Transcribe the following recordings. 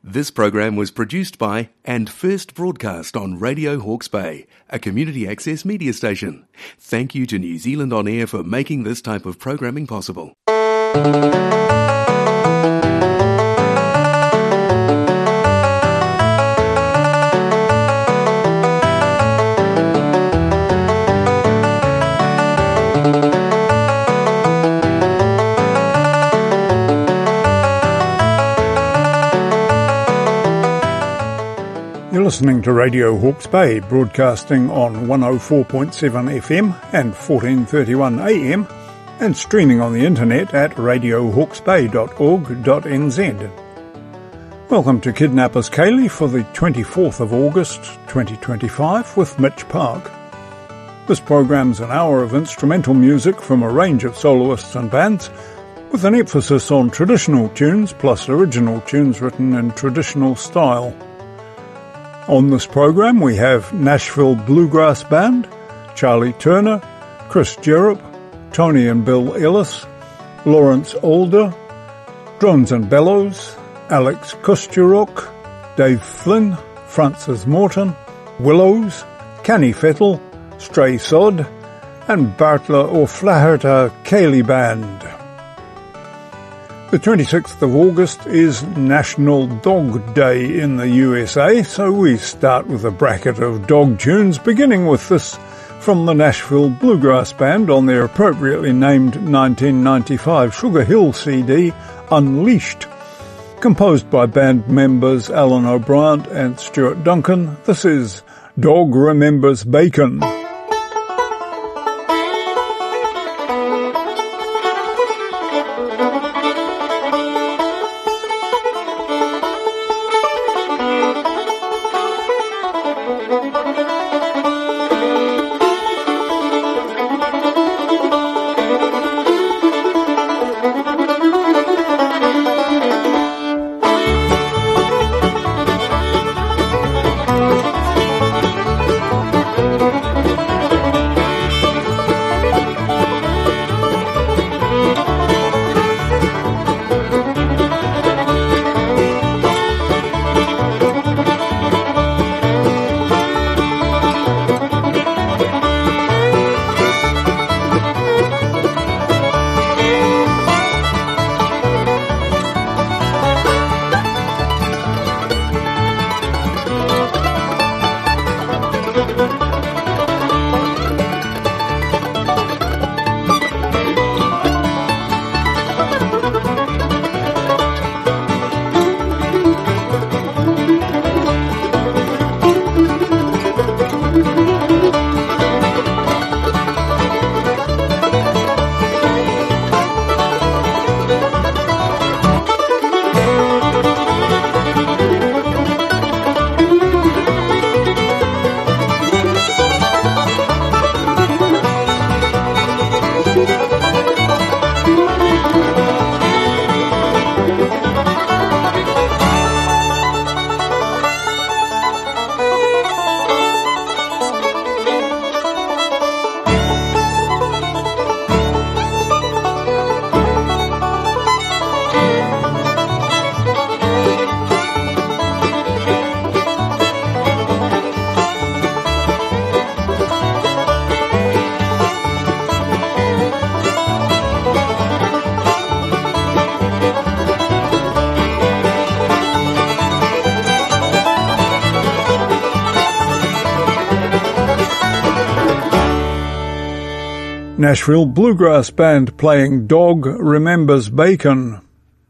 This program was produced by and first broadcast on Radio Hawke's Bay, a community access media station. Thank you to New Zealand On Air for making this type of programming possible. Listening to Radio Hawke's Bay, broadcasting on 104.7 FM and 1431 AM, and streaming on the internet at radiohawksbay.org.nz. Welcome to Kidnappers Ceilidh for the 24th of August 2025 with Mitch Park. This program's an hour of instrumental music from a range of soloists and bands, with an emphasis on traditional tunes plus original tunes written in traditional style. On this program we have Nashville Bluegrass Band, Charlie Turner, Chris Jerup, Tony and Bill Ellis, Lawrence Alder, Drones and Bellows, Alex Kusturok, Dave Flynn, Francis Morton, Willows, Canny Fettle, Stray Sod, and Bartla O'Flaherty Ceilidh Band. The 26th of August is National Dog Day in the USA, so we start with a bracket of dog tunes, beginning with this from the Nashville Bluegrass Band on their appropriately named 1995 Sugar Hill CD, Unleashed. Composed by band members Alan O'Brien and Stuart Duncan, this is Dog Remembers Bacon. Nashville Bluegrass Band playing Dog Remembers Bacon.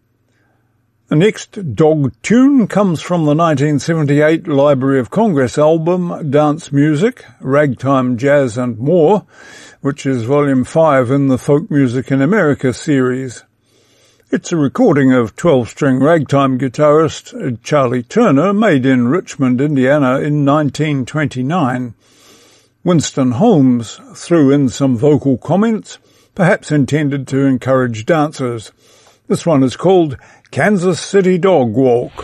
The next dog tune comes from the 1978 Library of Congress album Dance Music, Ragtime, Jazz and More, which is Volume 5 in the Folk Music in America series. It's a recording of 12-string ragtime guitarist Charlie Turner, made in Richmond, Indiana in 1929. Winston Holmes threw in some vocal comments, perhaps intended to encourage dancers. This one is called Kansas City Dog Walk.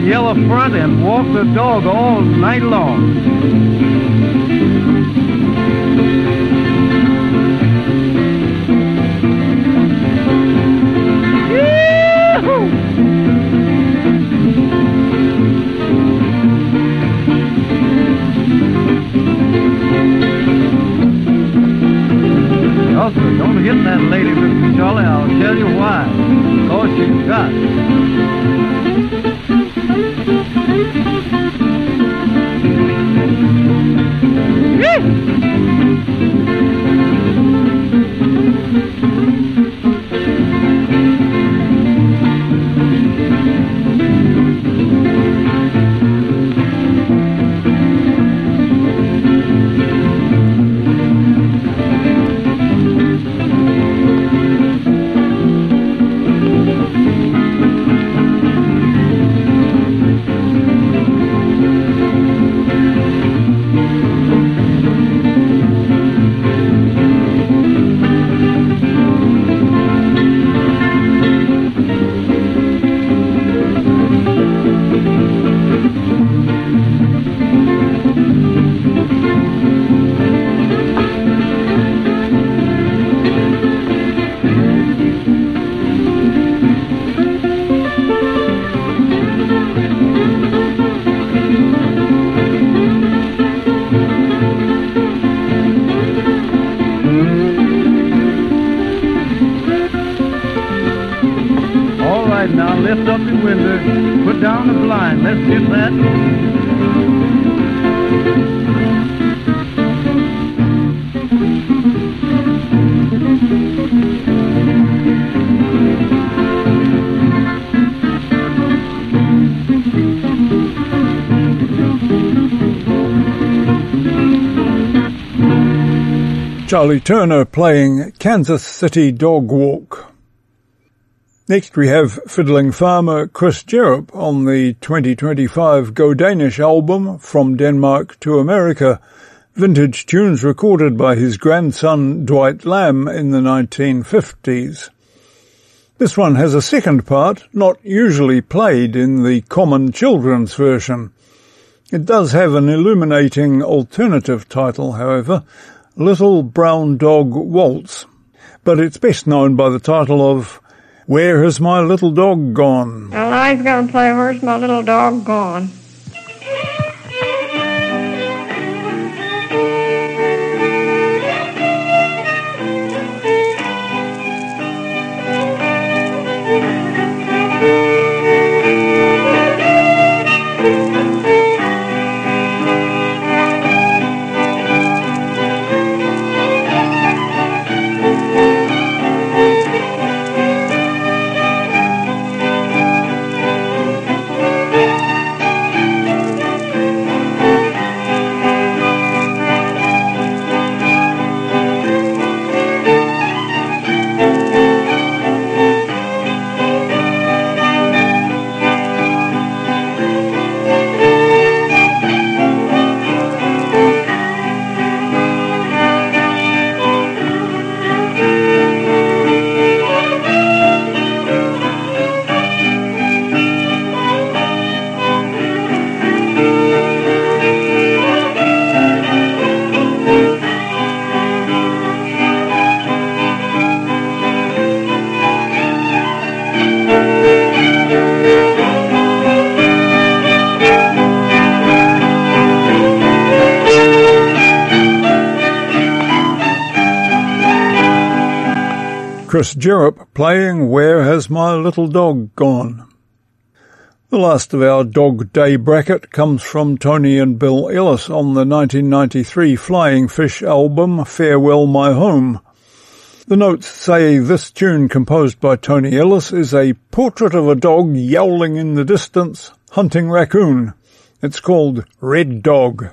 yellow front and walk the dog all night long. Also, don't hit that lady, Mr. Charlie. I'll tell you why. Because she's got. Now lift up your window, put down the blind. Let's get that. Charlie Turner playing Kansas City Dog Walk. Next we have fiddling farmer Chris Jerup on the 2025 Go Danish album From Denmark to America, vintage tunes recorded by his grandson Dwight Lamb in the 1950s. This one has a second part, not usually played in the common children's version. It does have an illuminating alternative title, however, Little Brown Dog Waltz, but it's best known by the title of Where Has My Little Dog Gone? Well, I was going to play Where's My Little Dog Gone? Chris Jerup playing Where Has My Little Dog Gone? The last of our Dog Day bracket comes from Tony and Bill Ellis on the 1993 Flying Fish album Farewell My Home. The notes say this tune, composed by Tony Ellis, is a portrait of a dog yowling in the distance, hunting raccoon. It's called Red Dog.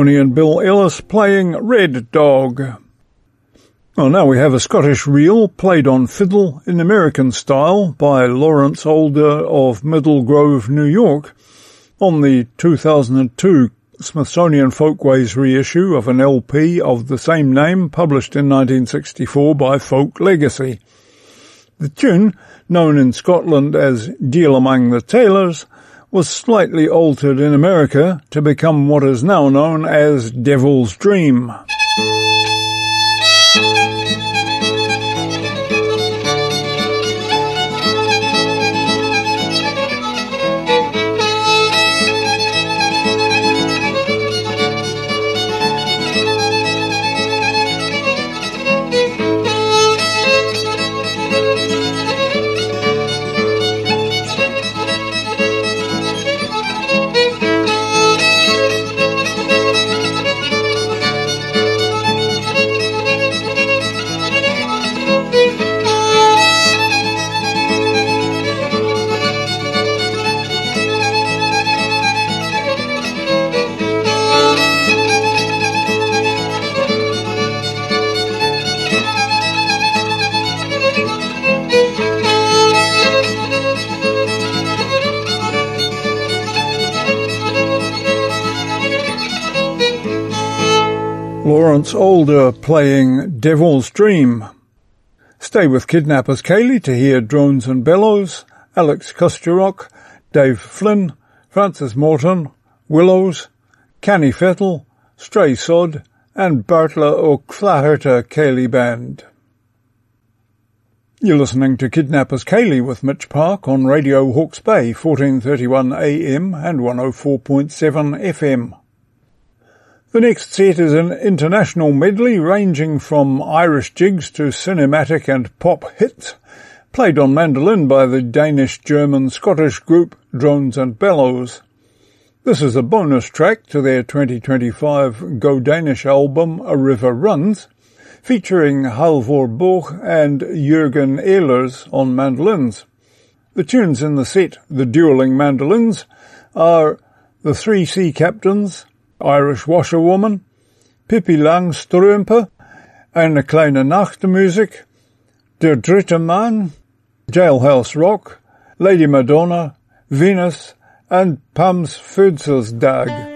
Smithsonian Bill Ellis playing Red Dog. Well, now we have a Scottish reel played on fiddle in American style by Lawrence Older of Middle Grove, New York, on the 2002 Smithsonian Folkways reissue of an LP of the same name published in 1964 by Folk Legacy. The tune, known in Scotland as Deal Among the Tailors, was slightly altered in America to become what is now known as Devil's Dream. Lawrence Older playing Devil's Dream. Stay with Kidnappers Ceilidh to hear Drones and Bellows, Alex Kusterok, Dave Flynn, Francis Morton, Willows, Canny Fettle, Stray Sod and Bartla o Claherta Ceilidh Band. You're listening to Kidnappers Ceilidh with Mitch Park on Radio Hawke's Bay, 1431 AM and 104.7 FM. The next set is an international medley ranging from Irish jigs to cinematic and pop hits, played on mandolin by the Danish-German-Scottish group Drones and Bellows. This is a bonus track to their 2025 Go Danish album A River Runs, featuring Halvor Borch and Jürgen Ehlers on mandolins. The tunes in the set, the dueling mandolins, are The Three Sea Captains, Irish Washerwoman, Pippi Langstrømpe, Eine kleine Nachtmusik, Der dritte Mann, Jailhouse Rock, Lady Madonna, Venus, and Pam's Fødselsdag.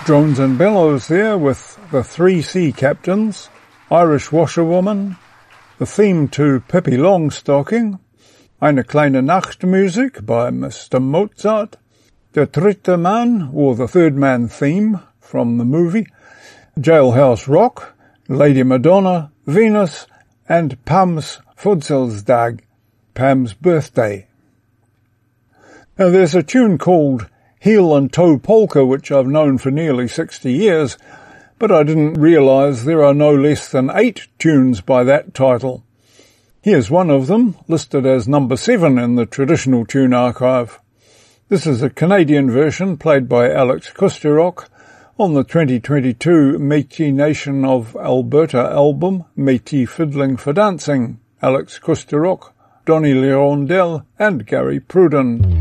Drones and Bellows there with the 3 Sea Captains, Irish Washerwoman, the theme to Pippi Longstocking, Eine kleine Nachtmusik by Mr. Mozart, Der dritte Mann, or the Third Man theme from the movie, Jailhouse Rock, Lady Madonna, Venus, and Pam's Futselsdag, Pam's birthday. Now there's a tune called Heel and Toe Polka, which I've known for nearly 60 years, but I didn't realise there are no less than 8 tunes by that title. Here's one of them, listed as number 7 in the Traditional Tune Archive. This is a Canadian version played by Alex Kusterok on the 2022 Métis Nation of Alberta album, Métis Fiddling for Dancing, Alex Kusterok, Donny Lirondelle and Gary Pruden.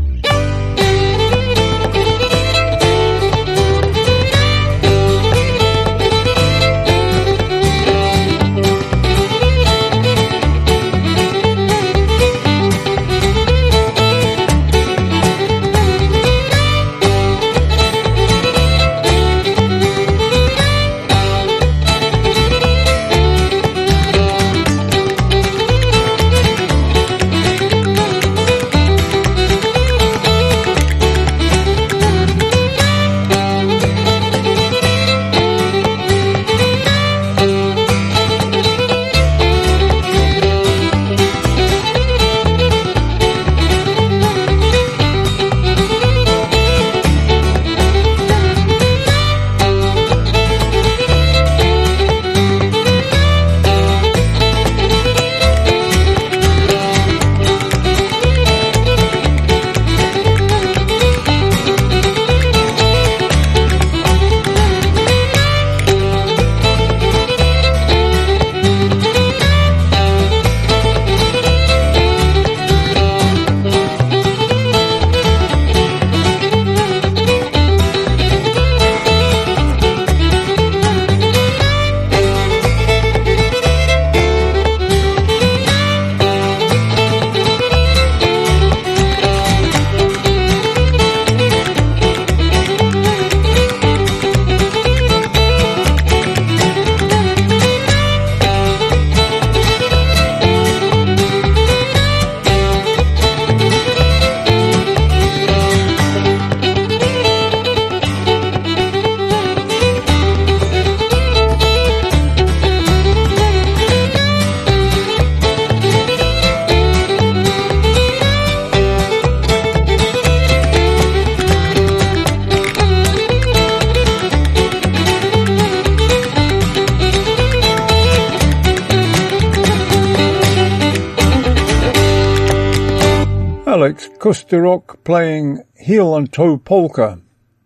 Alex Kusterok playing Heel and Toe Polka.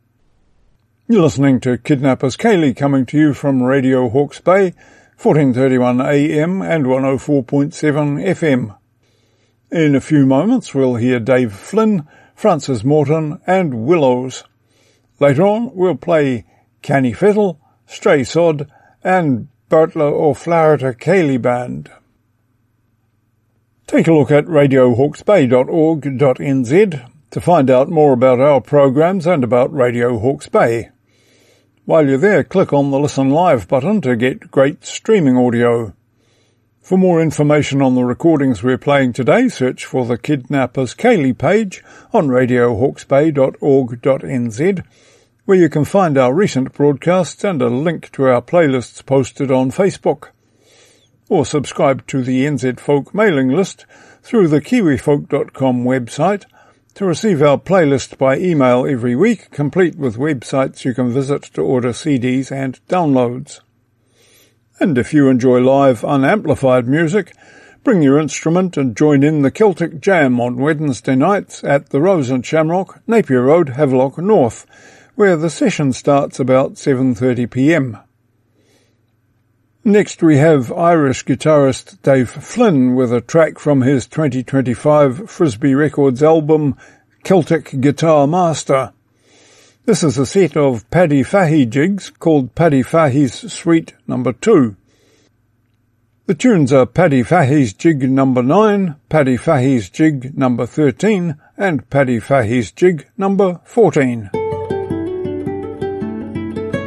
You're listening to Kidnappers Ceilidh coming to you from Radio Hawke's Bay, 1431 AM and 104.7 FM. In a few moments we'll hear Dave Flynn, Francis Morton and Willows. Later on we'll play Canny Fiddle, Stray Sod and Bartler O'Flaherty Ceilidh Band. Take a look at radiohawksbay.org.nz to find out more about our programs and about Radio Hawke's Bay. While you're there, click on the Listen Live button to get great streaming audio. For more information on the recordings we're playing today, search for the Kidnappers Ceilidh page on radiohawksbay.org.nz, where you can find our recent broadcasts and a link to our playlists posted on Facebook. Or subscribe to the NZ Folk mailing list through the kiwifolk.com website to receive our playlist by email every week, complete with websites you can visit to order CDs and downloads. And if you enjoy live, unamplified music, bring your instrument and join in the Celtic Jam on Wednesday nights at the Rose and Shamrock, Napier Road, Havelock North, where the session starts about 7:30 p.m. Next we have Irish guitarist Dave Flynn with a track from his 2025 Frisbee Records album Celtic Guitar Master. This is a set of Paddy Fahey jigs called Paddy Fahey's Suite No. 2. The tunes are Paddy Fahey's Jig No. 9, Paddy Fahey's Jig No. 13 and Paddy Fahey's Jig No. 14.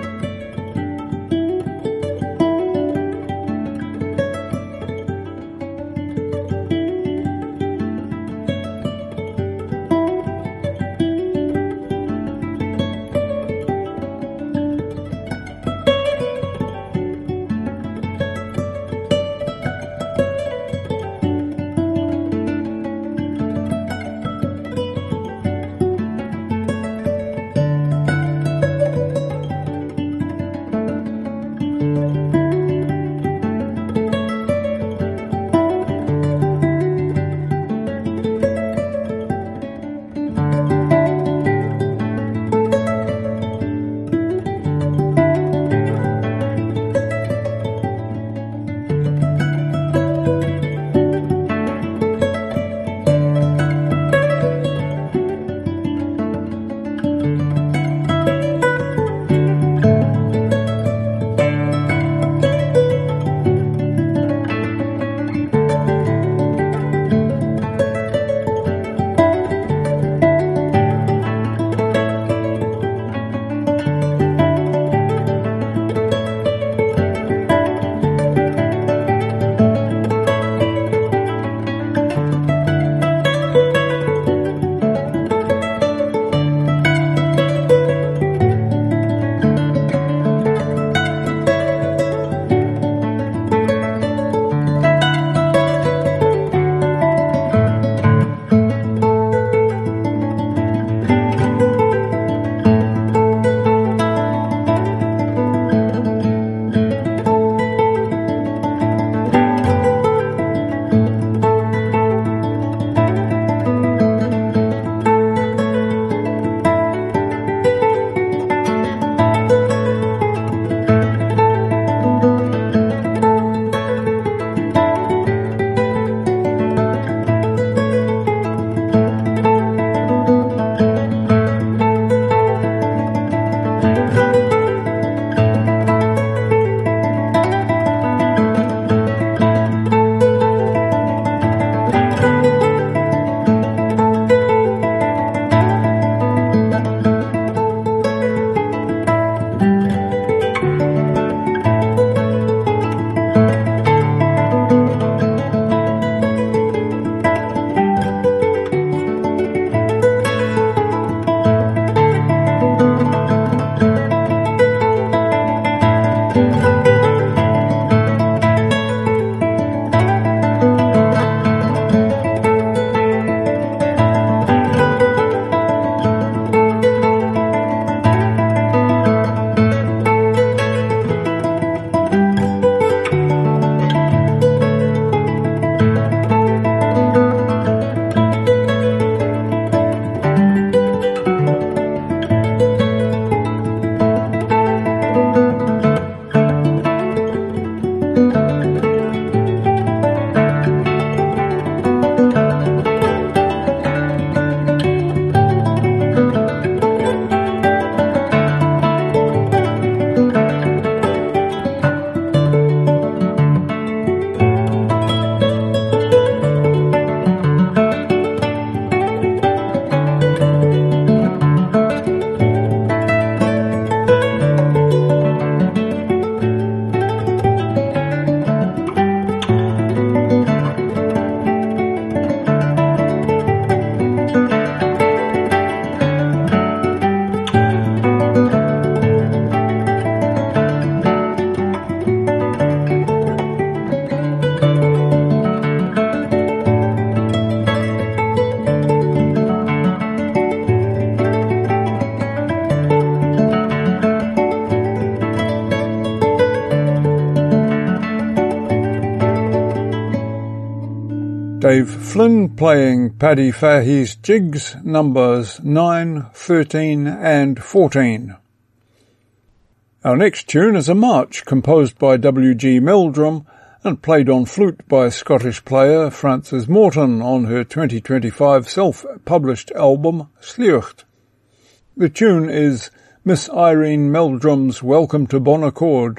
Flynn playing Paddy Fahey's jigs numbers 9, 13 and 14. Our next tune is a march composed by W.G. Meldrum and played on flute by Scottish player Frances Morton on her 2025 self-published album Sleucht. The tune is Miss Irene Meldrum's Welcome to Bon Accord.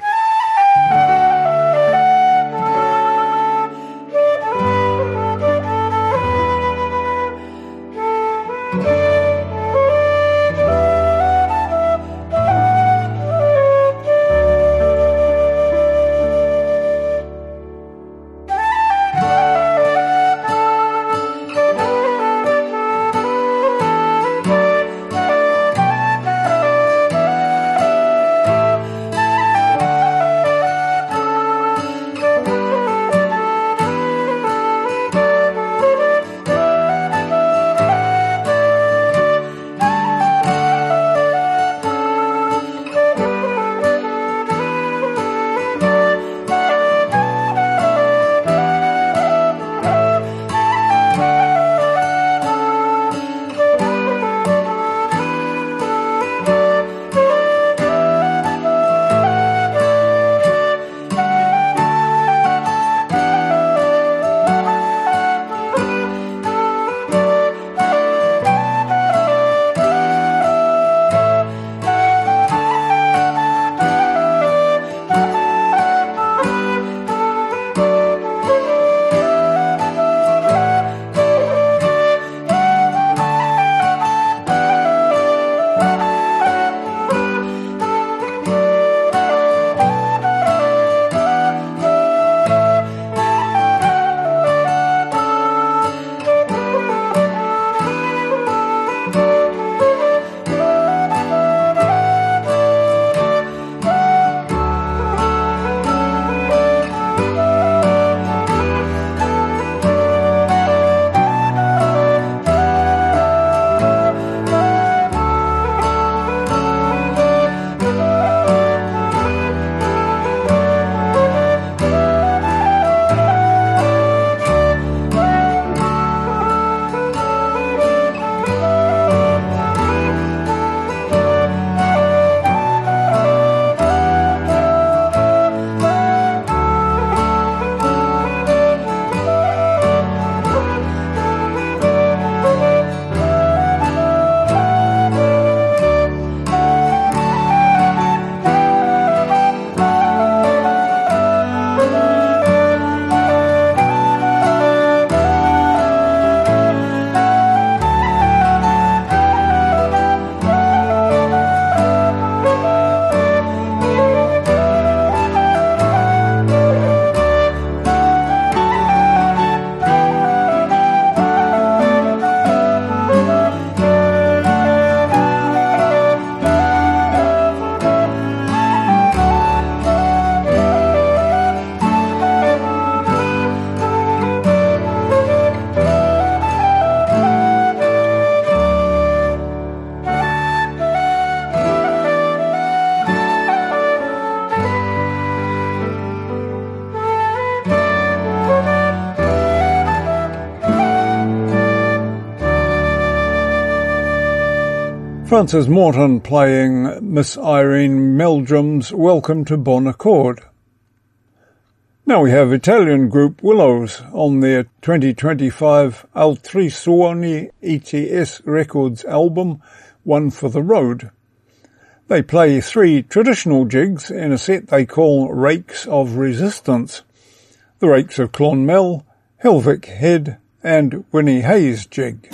Frances Morton playing Miss Irene Meldrum's Welcome to Bon Accord. Now we have Italian group Willows on their 2025 Altri Suoni ETS Records album, One for the Road. They play 3 traditional jigs in a set they call Rakes of Resistance. The Rakes of Clonmel, Helvick Head and Winnie Hayes jig.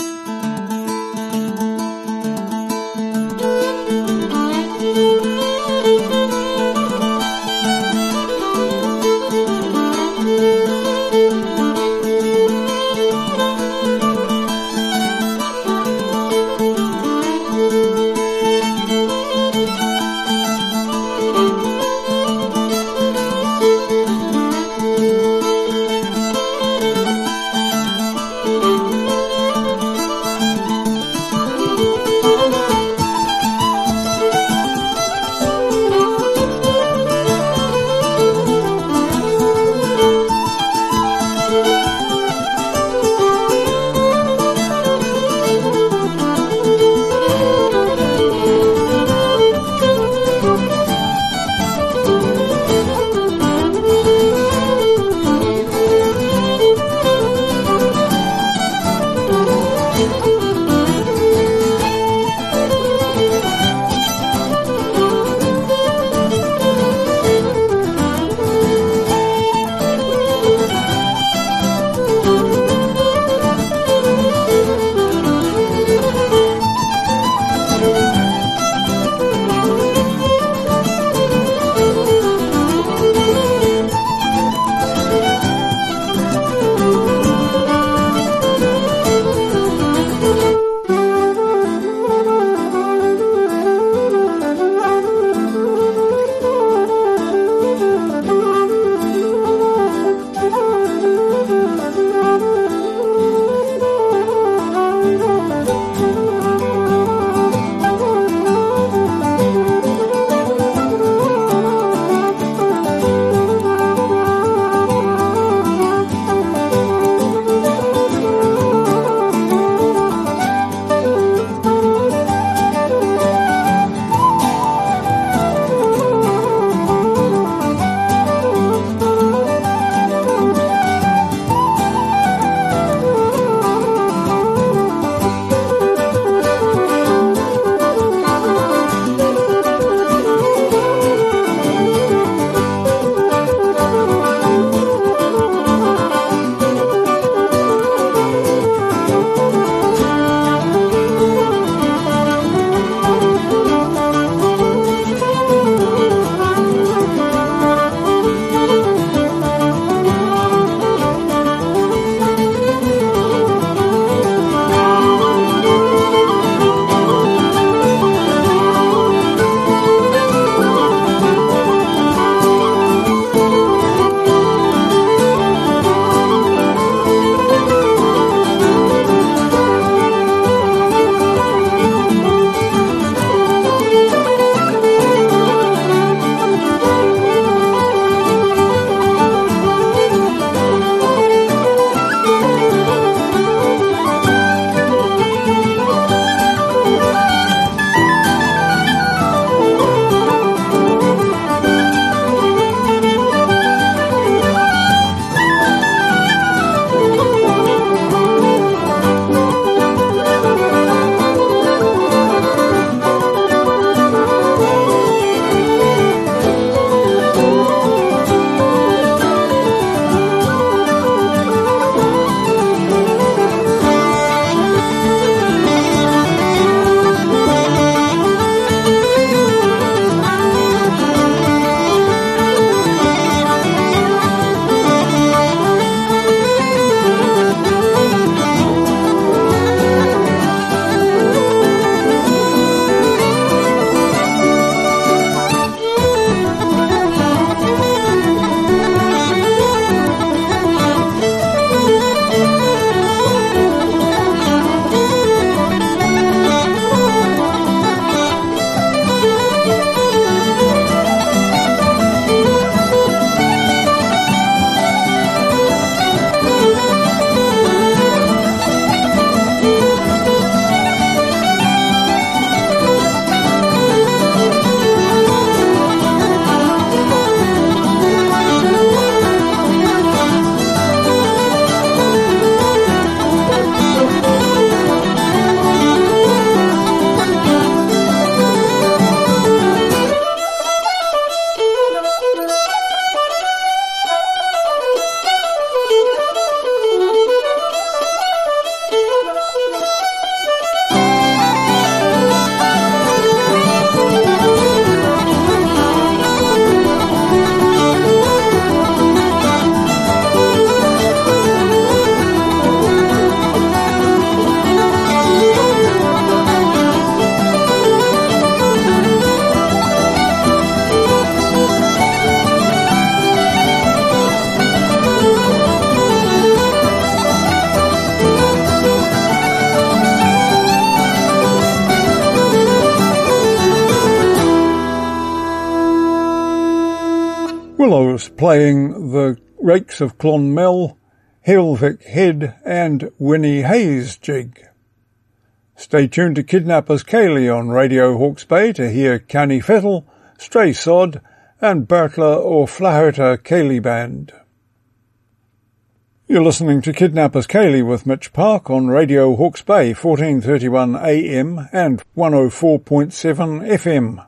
Willows playing the Rakes of Clonmel, Helvik Head and Winnie Hayes jig. Stay tuned to Kidnappers Ceilidh on Radio Hawke's Bay to hear Canny Fettle, Stray Sod and Bertla or Flahota Ceilidh Band. You're listening to Kidnappers Ceilidh with Mitch Park on Radio Hawke's Bay, 1431 AM and 104.7 FM.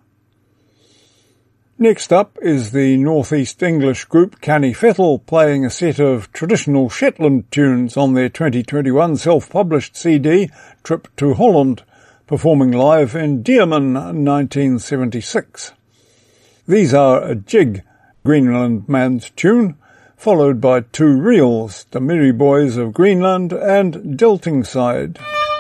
Next up is the Northeast English group Canny Fettle playing a set of traditional Shetland tunes on their 2021 self-published CD, Trip to Holland, performing live in Dearman 1976. These are a jig, Greenland Man's tune, followed by two reels, the Merry Boys of Greenland and Deltingside.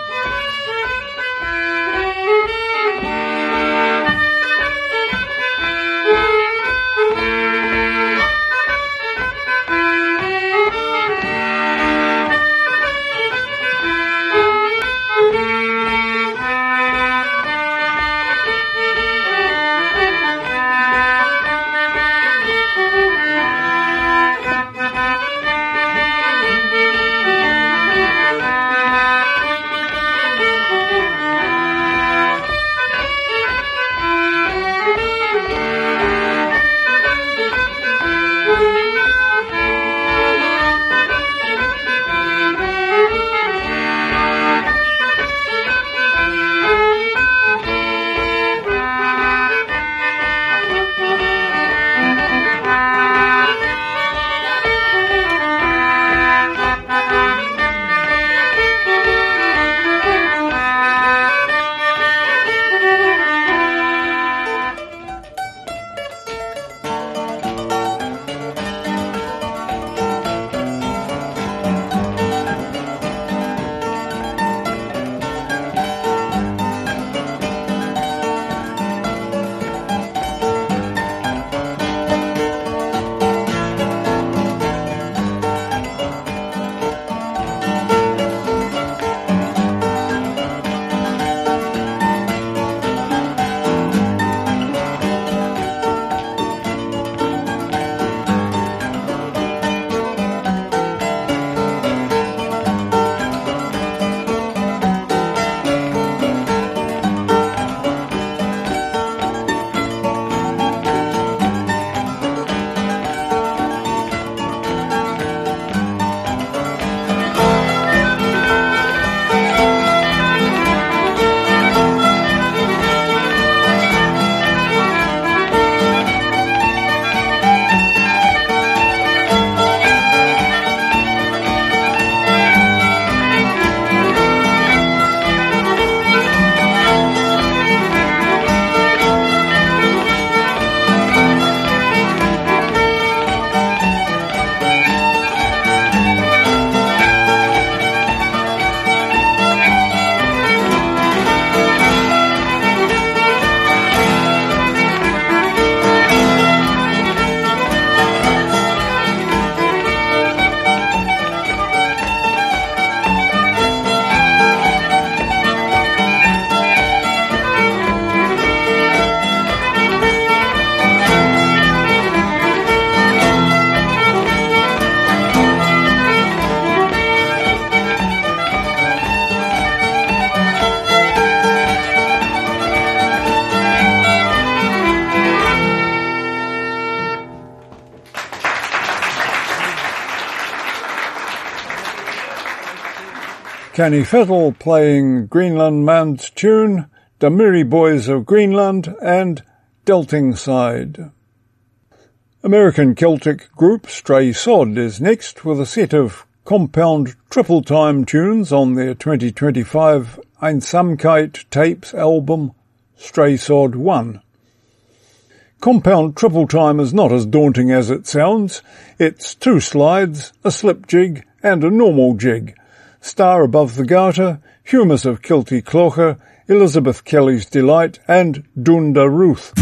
Canny Fettle playing Greenland Man's tune, the Merry Boys of Greenland and Deltingside. American Celtic group Stray Sod is next with a set of compound triple time tunes on their 2025 Einsamkeit tapes album Stray Sod 1. Compound triple time is not as daunting as it sounds. It's 2 slides, a slip jig and a normal jig. Star Above the Garter, Humus of Kilty Clocher, Elizabeth Kelly's Delight and Dunda Ruth.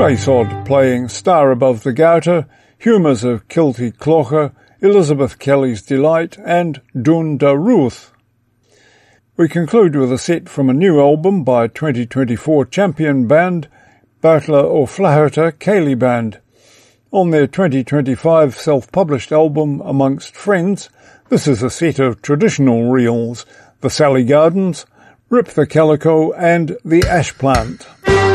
Straysod playing Star Above the Gouter, Humours of Kilty Clocher, Elizabeth Kelly's Delight and Dún da Ruth. We conclude with a set from a new album by 2024 champion band Bartla O'Flaherty Ceilidh Band. On their 2025 self-published album Amongst Friends, this is a set of traditional reels, The Sally Gardens, Rip the Calico and The Ash Plant.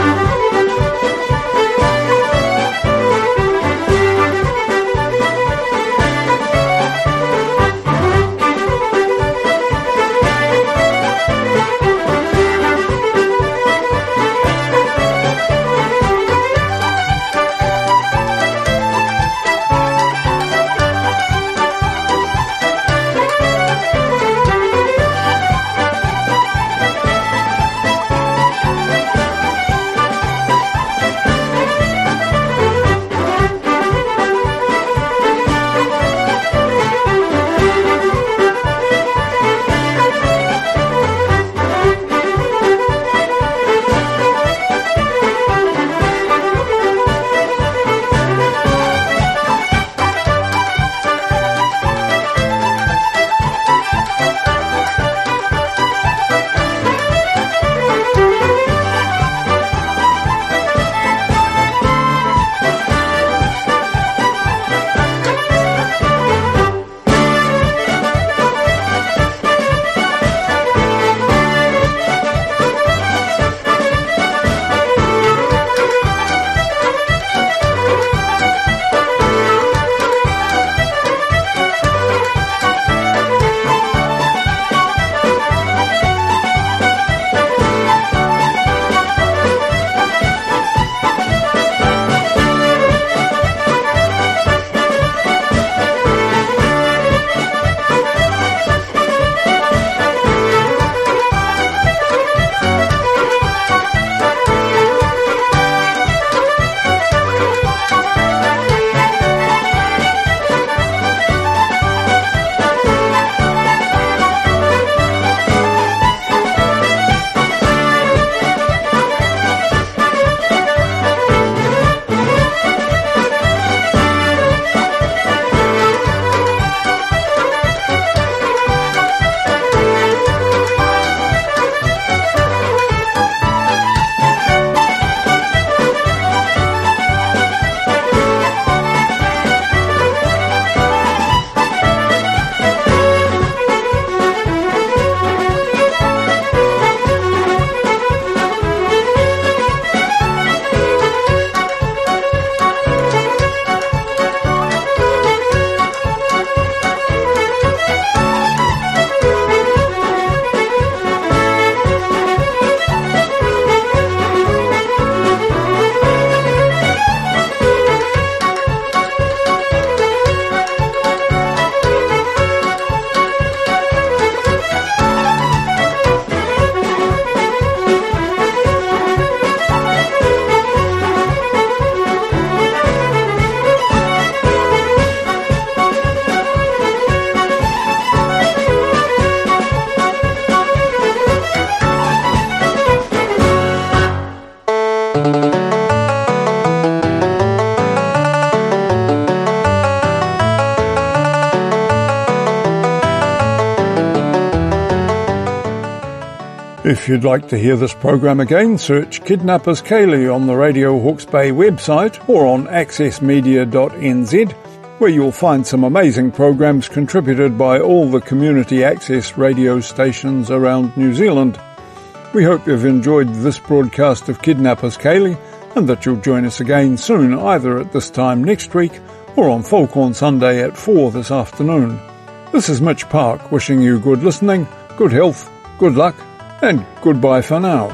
If you'd like to hear this program again, search Kidnappers Ceilidh on the Radio Hawke's Bay website or on accessmedia.nz, where you'll find some amazing programs contributed by all the community access radio stations around New Zealand. We hope you've enjoyed this broadcast of Kidnappers Ceilidh and that you'll join us again soon, either at this time next week or on Folk on Sunday at 4 this afternoon. This is Mitch Park wishing you good listening, good health, good luck, and goodbye for now.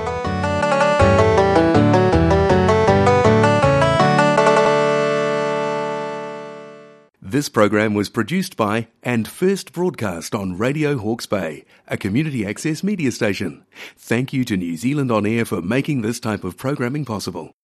This program was produced by and first broadcast on Radio Hawke's Bay, a community access media station. Thank you to New Zealand On Air for making this type of programming possible.